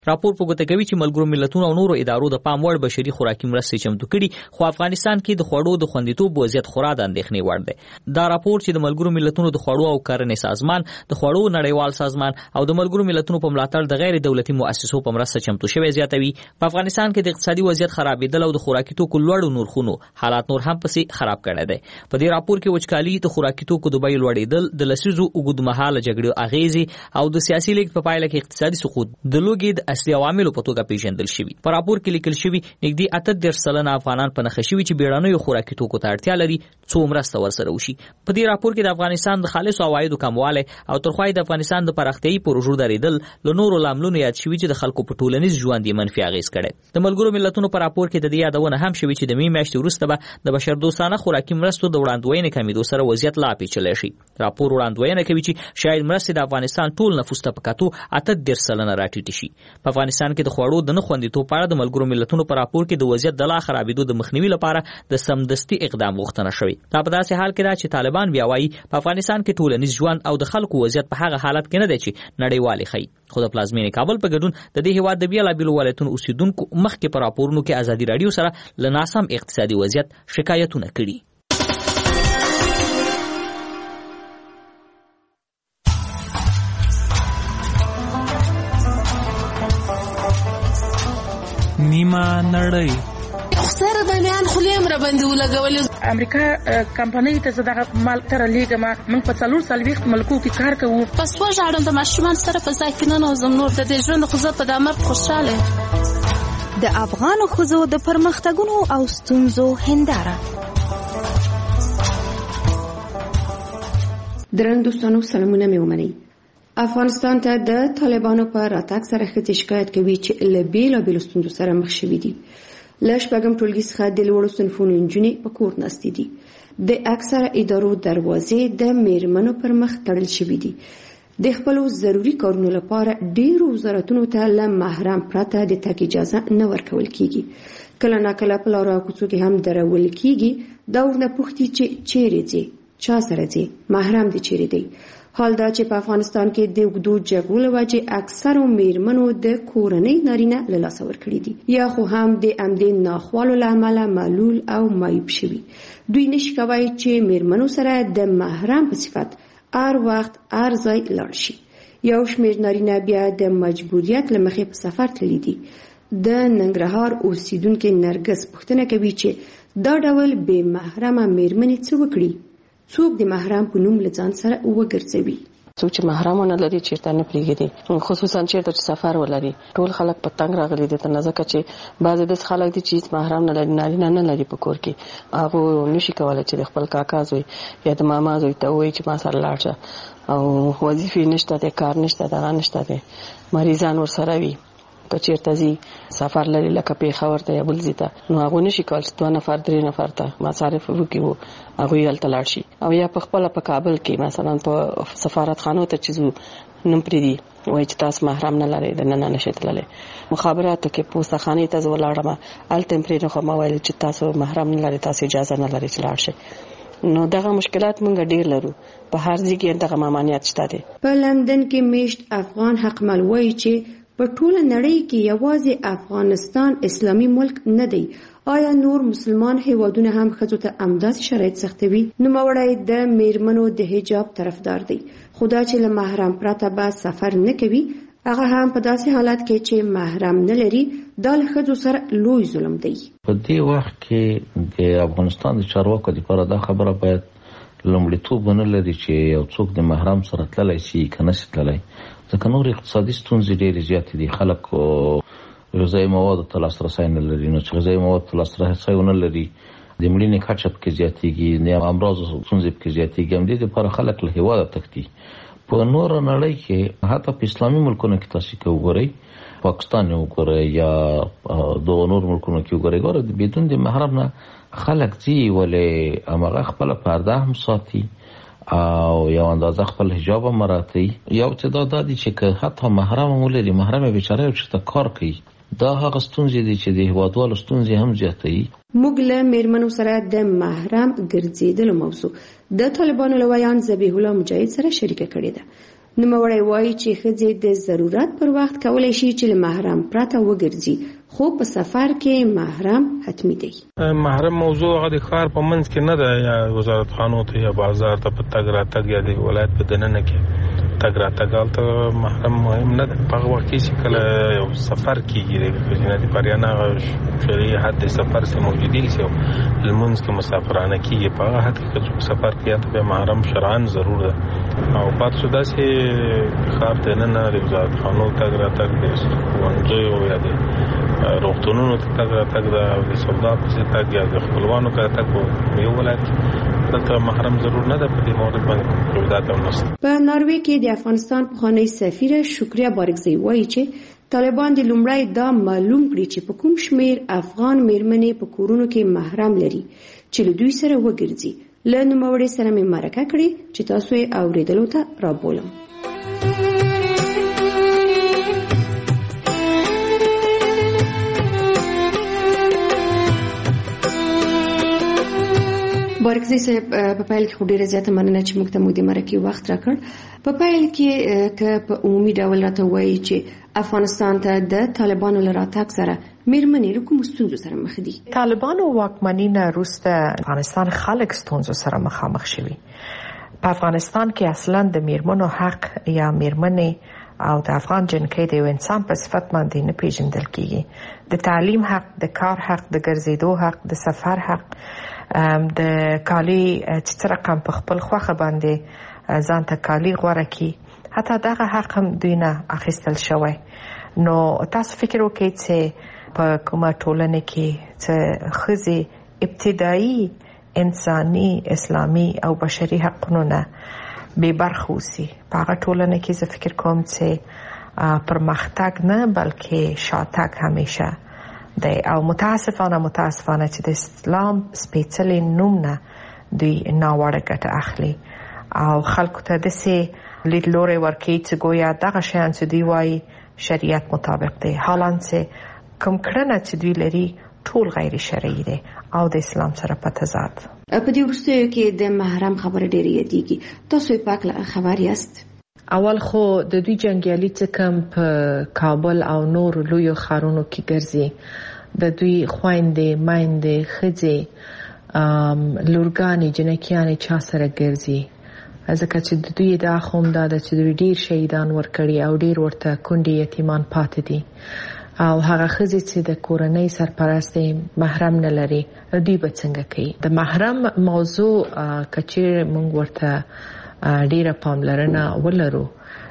راپور په ګوته کوي چې ملګرو ملتونو او نورو ادارو د پام وړ بشري خوراکي مرستې چمتو کړي، خو افغانستان کې د خوړو د خوندیتوب وضعیت خورا د اندېښنې وړ دی. دا راپور چې د ملګرو ملتونو د خوړو او کرنې سازمان، د خوړو نړیوال سازمان او د ملګرو ملتونو په ملاتړ د غیر دولتي مؤسسو په مرسته چمتو شوی زیاتوي. په افغانستان کې د اقتصادي وضعیت خرابېدل او د خوراکي توکو لوړو نرخونو حالات نور هم پسې خراب کړی دی. په دې راپور کې وچکالي، د خوراکي توکو د بیې لوړېدل، د لسیزو اوږدمهاله جګړو اغېزې او د سیاسي لیږد په پایله کې اقتصادي سقوط د لوږې د اصلي عواملو په توګه پیژندل شوي. په راپور کې لیکل شوي نږدې 38% افغانان په نښه شوي چې بیړنیو خوراکي توکو ته اړتیا لري څو مرسته ورسره وشي. په دې راپور کې د افغانستان د خالصو عوایدو کموالی او ترخوای د افغانستان د پراختیایي پروژو درېدل له نورو لاملونو یاد شوي چې د خلکو په ټولنیز ژوند یې منفي اغېز کړی. د ملګرو ملتونو په راپور کې د دې یادونه هم شوې چې د مې میاشتې وروسته به د بشردوستانه خوراکي مرستو د وړاندوینې کمیدو سره وضعیت لا پیچلی شي. راپور وړاندوینه کوي چې شاید مرستې د افغانستان ټول نفوس ته په کتو 38% راټیټې شي. په افغانستان کې د خوړو د نه خوندیتوب په اړه د ملګرو ملتونو په راپور کې د وضعیت د لا خرابېدو د مخنیوي لپاره د سمدستي اقدام غوښتنه شوې. دا په داسې حال کې ده چې طالبان بیا وایي په افغانستان کې ټولنیز ژوند او د خلکو وضعیت په هغه حالت کې نه دی چې نړیوالې ښیي. خو د پلازمینې کابل په ګډون د دې هېواد د بېلابېلو ولایتونو اوسېدونکو مخکې په راپورونو کې ازادي راډیو سره له ناسم اقتصادي وضعیت شکایتونه کړي. نیمه نړۍ سره باندې خلیم را باندې ولګول. امریکا کمپنۍ ته زداغه مال تر لیګه ما من په 4 ملکو کې کار کوو. پس وژاړم د ماشومان سره په ځای کې نه نوزم نور د دې ژوند خو زه په دامر خوشاله. د افغان ښځو د پرمختګونو او ستونزو هنداره. درنو دوستانو سلامونه مې ومنئ. افغانستان ته د طالبانو په راتګ سره ښځې شکایت کوي چې له بېلابېلو ستونزو سره مخ شوي دي. له شپږم ټولګي څخه د لوړو صنفونو نجونې په کور ناستې دي. د اکثره ادارو دروازې د میرمنو پر مخ تړل شوي دي. د خپلو ضروري کارونو لپاره ډېرو وزارتونو ته له محرم پرته د تګ اجازه نه ورکول کیږي. کله ناکله په لارو او کوڅو کې هم درول کیږي. دا ورنه پوښتي چې چیرې ځې، چا سره ځې، محرم دې چیرې دی. حال دا چې په افغانستان کې د اوږدو جګړو له وجې اکثرو میرمنو د کورنۍ نارینه له لاسه ورکړي دي یا خو هم د همدې ناخوالو له امله معلول او معیوب شوي. دوی نشي کولی چې میرمنو سره د محرم په صفت هر وخت هر ځای لاړ شي. یو شمېر نارینه بیا د مجبوریت له مخې په سفر تللي دي. د ننګرهار اوسیدونکې نرګس پوښتنه کوي چې دا ډول بې محرمه میرمنې څه وکړي؟ څوک د محرم په نوم له ځان سره وګرځوي؟ څوک چې محرم نه لري چیرته نه پریږدي، خصوصا چیرته چې سفر ولري. ټول خلک په تنګ راغلي دي ته ځکه چې بعضې داسې خلک دي چې محرم نه لري، نارینه نه لري په کور کې. هغه نشي کولی چې د خپل کاکا زوی یا د ماما زوی ته ووایي چې ما سره لاړ شه، او وظیفې نشته دی، کار نشته، دغه نشته دی، مریضان ورسره وي. که چیرته ځي سفر لري لکه پېښور ته یا بل ځای ته، نو هغوی نشي کولی چې 2 نفر 3 نفر ته مصارف وکړي، هغوی هلته لاړ شي. او یا په خپله په کابل کې مثلا په سفارتخانو ته چې ځو نوم پرېږدي، وایي چې تاسو محرم نه لرئ، دننه نشئ تللی. مخابراتو کې پوستخانې ته زه ولاړم، هلته یې پرېنښود، ما ویل چې تاسو محرم نه لرئ، تاسو اجازه نه لرئ چې لاړ شئ. نو دغه مشکلات مونږ ډیر لرو، په هر ځای کې دغه ممانعت شته دی. په لندن کې میشت افغان حقمل وایي چې په ټوله نړۍ کې یوازې افغانستان اسلامي ملک نه دی. آیا نور مسلمان هیوادونه هم ښځو ته همداسې شرایط سختوي؟ نوموړی د میرمنو د حجاب طرفدار دی، خو دا چې له محرم پرته به سفر نه کوي، هغه هم په داسې حالت کې چې محرم نه لري، دا له ښځو سره لوی ظلم دی. په دې وخت کې د افغانستان د چارواکو لپاره دا خبره باید لومړیتوب ونه لري چې یو څوک د محرم سره تللی شي که نشي تللی، ځکه نور اقتصادي ستونزې ډېرې زیاتې دي. خلک غذایي موادو ته لاسرسی نه لري، نو چې غذایي موادو ته لاسرسی ونه لري، د مړینې کچه پکې زیاتېږي، د امراضو ستونزې پکې زیاتېږي. همدې دپاره خلک له هېواده تښتي. په نوره نړۍ کې حتی په اسلامي ملکونو کې تاسو کې وګورئ، پاکستان یې وګورئ یا دغو نور ملکونو کې وګورئ، ګوره بدون د محرم نه خلک ځي، ولې هماغه خپله پرده هم ساتي او یو اندازه خپل حجاب هم مراعتوي. یو تعداد دا دي چې که حتی محرم هم ولري، محرم یې بیچاره یو چېرته کار کوي، دا هغه ستونزې دي چې د هېوادوالو ستونزې هم زیاتوي. موږ له میرمنو سره د محرم ګرځېدلو موضوع د طالبانو له ویان ذبیح الله مجاهد سره شریکه کړې ده. نوموړی وایي چې ښځې د ضرورت پر وخت کولی شي چې له محرم پرته وګرځي، خو په سفر کې محرم حتمی دی. محرم موضوع هغه د ښار په منځ کې نه ده، یا وزارت خانو ته یا بازار ته په تګ راتګ یا د ولایت په دننه کې تګ راتګ هلته محرم مهم نه ده. په هغه وخت کې چې کله یو سفر کېږي د جنت پریانه شرعي حد د سفر سے موجودی سي لمونځ کې مسافرانه کېږي، په هغه حد کې چې سفر کې ته محرم شرعاً ضرور ده. او پات شو داسې ښار دننه د وزارت خانو تګ راتګ د ښوونځیو یا د روغتونونو ته تګ راتګ د سودا پسې تګ یا د خپلوانو کره تګ په یو ولایت کې دلته محرم ضرور نه ده. په دې مورد باندې قواعد هم نشته. په ناروې کې د افغانستان پخوانی سفیر شکریه بارکزی وایي چې طالبان د لومړی دا معلوم کړي چې په کوم شمیر افغان میرمنې په کورونو کې محرم لري چې له دوی سره وګرځي. له نوموړي سره مې مرکه کړې چې تاسو یې اورېدلو ته رابولم. بارکزی صاحب، په پیل کې خو ډیره زیاته مننه چې موږ ته مو د مرکې وخت راکړ. په پیل کې که په عمومي ډول راته وایي چې افغانستان ته د طالبانو له راتګ سره میرمنې له کومو ستونزو سره مخ دي؟ طالبانو واکمني نه وروسته افغانستان خلک ستونزو سره مخامخ شوي. په افغانستان کې اصلا د میرمنو حق یا میرمنې او د افغان جنکۍ د یو انسان په صفت باندې نه پیژندل کیږي. د تعلیم حق، د کار حق، د ګرځېدو حق، د سفر حق، د کالی چې رقم په خپل خوخه باندې ځان ته کالی غوړه کی، حتی دغه حق هم دوی نه اخیستل شوی. نو تاسو فکر وکړئ چې په کومه ټولنه کې چې ښځې ابتدایي انساني، اسلامي او بشري حقونو نه بې برخه اوسي، په هغه ټولنه کې زه فکر کوم چې پرمختګ نه بلکې شاتګ همیشه دی. او متاسفانه چې د اسلام سپېڅلي نوم نه دوی ناوړه ګټه اخلي او خلکو ته داسې لیدلوری ورکوي چې ګویا دغه شیان چې دوی وایي شریعت مطابق دی، حالان چې کوم کړنه چې دوی لري ټول غیر شرعي دی او د اسلام سره په تضاد. په دې وروستیو کې د محرم خبره ډېره یادېږي، تاسو یې پاک خبر یاست؟ اول خو د دوی جنګیالي چې کوم په کابل او نور لویو ښارونو کې ګرځي، د دوی خویندې، میندې، ښځې، لورګانې، جنکیانې چا سره ګرځي؟ ځکه چې د دوی دا خوم دا ده چې دوی ډېر شهیدان ورکړي او ډېر ورته کونډې یتیمان پاتې دي. او هغه ښځې چې د کورنۍ سرپرست محرم نه لري، دوی به څنګه کوي؟ د محرم موضوع که چیرې موږ ورته ډیره پاملرنه ولرو،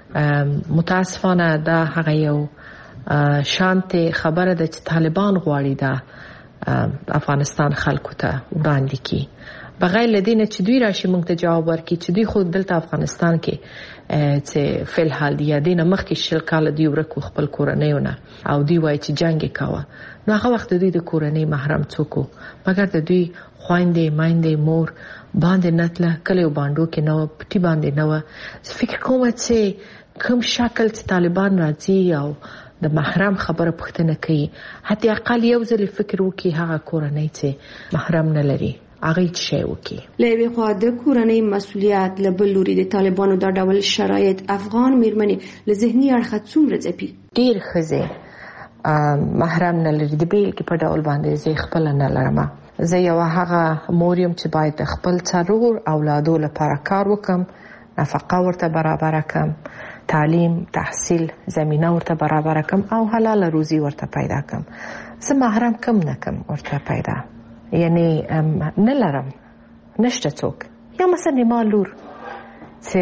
متاسفانه دا هغه یو شانتي خبره ده چې طالبان غواړي دا افغانستان خلکو ته وړاندې کړي، بغیر له دې نه چې دوی راشي موږ ته جواب ورکړي چې دوی خو دلته افغانستان کې چې فل حال دی یا دینه مخکې شل کال دی ورکو خپل کورنیونه او دی وایي چې جنگ کاوه. نو هغه وخت دوی د کورنۍ محرم څوک، مګر د دوی خويندې، میندې، مور باندې نتله کله باندې کې نو پټي باندې نو. فکر کوم چې کوم شکل چې طالبان راځي او د محرم خبره پښتنه کوي، حتی اقل یو ځل فکر وکي هغه کورنۍ چې محرم نه لري هغه شی وکي. لوی خو د کورنۍ مسولیت له بل لوري د طالبانو دا ډول شرایط افغان میرمنې له ذهني اړخه څومره ځپي؟ ډیر ښځې محرم نه لري. د بیل کې په ډول باندې زه خپل نه لرم. زه یو هغه موریم چې باید خپل څلور اولادو لپاره کار وکم، نفقه ورته برابر کم، تعلیم، تحصیل زمینه ورته برابر کم او حلال روزي ورته پیدا کم. زه محرم کم نکم ورته پیدا، یعنی نه لرم، نشته څوک. یا مثلا ما لور چې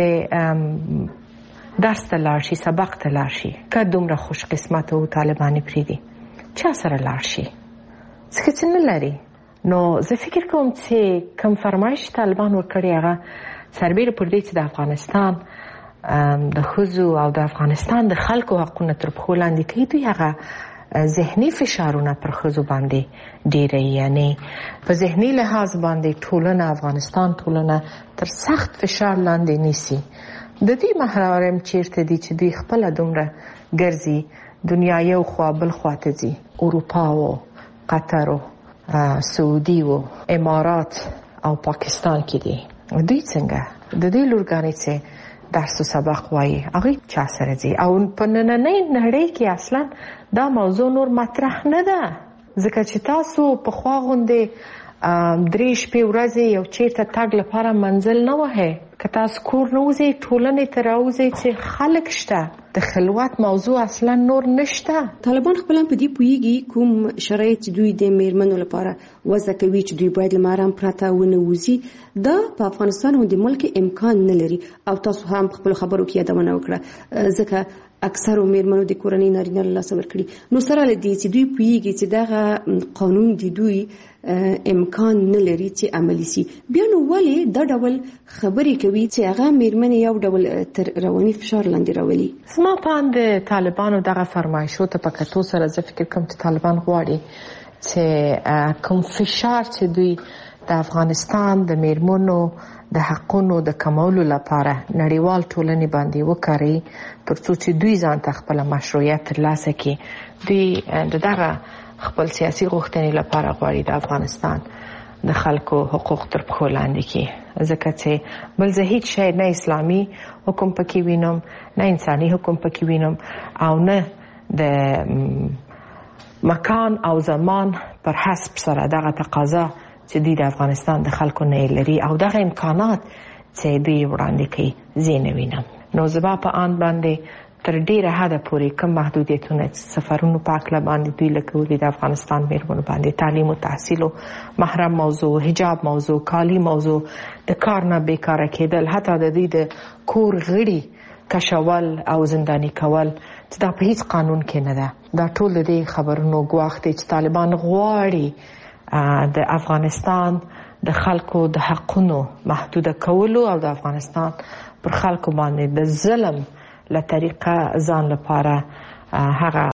درس ته لاړ شي، سبق ته لاړ شي، که دومره خوش قسمت او طالبانې پریدي چا سره لاړ شي څه چې نه لري. نو زه فکر کوم چې کوم فرمایش طالبان ورکړي هغه سربېره پر دې چې د افغانستان د ښځو او د افغانستان د خلکو حقونه تر پښو لاندې کوي، دوی هغه ذهني فشارونه پر ښځو باندې ډېره، یعنی په ذهني لحاظ باندې ټولنه، افغانستان ټولنه تر سخت فشار لاندې نیسي. د دې محرم چیرته دي چې دوی خپل دومره ګرځي، دنیا یو خوا بل خوا ته ځي، اروپا او قطر او سعودي او امارات او پاکستان کې دي. دوی څنګه د دې لورګانې چې درس او سبق وایي هغه چا سره ځي او په نننۍ نړۍ کې اصلا دا موضوع نور مطرح نه ده ځکه چې تاسو په خوا غوندې 3 شپې ورځې یو چیرته تګ لپاره منزل نه وهئ که تاسو کور نه وځئ ټولنې ته راوځئ چې خلک شته د خلوت موضوع اصلا نور نشته. طالبان خپل په دې پویږي کوم شرایط دوی د میرمنو لپاره وضع کوي چې دوی باید لمارم پراته ونه وځي دا په افغانستان او د ملک امکان نه لري او تاسو هم خپل خبرو کې یادونه وکړه ځکه اکثر میرمنو د کورنۍ نارینه له لاسه ورکړي نو سره لدی چې دوی پویږي چې دغه قانون دی دوی امکان نه لري چې عملی سي بیا نو ولې دا ډول خبرې کوي چې هغه میرمنې یو ډول تر رواني فشار لاندې راولي. ما په طالبانو دغه فرمایشو ته په کتو سره زه فکر کوم چې طالبان غواړي چې کوم فشار چې دوی د افغانستان د میرمنو د حقونو د کمولو لپاره نړیوال ټولنې باندې وکړي ترڅو چې دوی ځان ته خپل مشروعیت ترلاسه کړي دوی دغه خپل سیاسي غوښتنې لپاره غواړي د افغانستان د خلکو حقوق تر پښو لاندې کړي ځکه چې بل زه هیڅ شی نه اسلامي حکم پکې وینم نه انساني حکم پکې وینم او نه د مکان او زمان پر حسب سره دغه تقاضا چې دوی د افغانستان د خلکو نه لري او دغه امکانات چې دوی وړاندې کوي زه نه وینم. نو زه په آن باندې تر ډیره حده پورې کوم محدودیتونه سفرونو په اړه باندې دوی لکه د افغانستان میرمنو باندې تعلیم او تحصیل او محرم موضوع حجاب موضوع کالی موضوع د کار نه بیکاره کېدل حتی د دې د کور غړي کشول او زندانی کول چې دا په هیڅ قانون کې نه ده. دا ټول د خبرونو ګواښ دی چې طالبان غواړي د افغانستان د خلکو د حقونو محدود کولو او د افغانستان پر خلکو باندې د ظلم له طریقه ځان لپاره هغه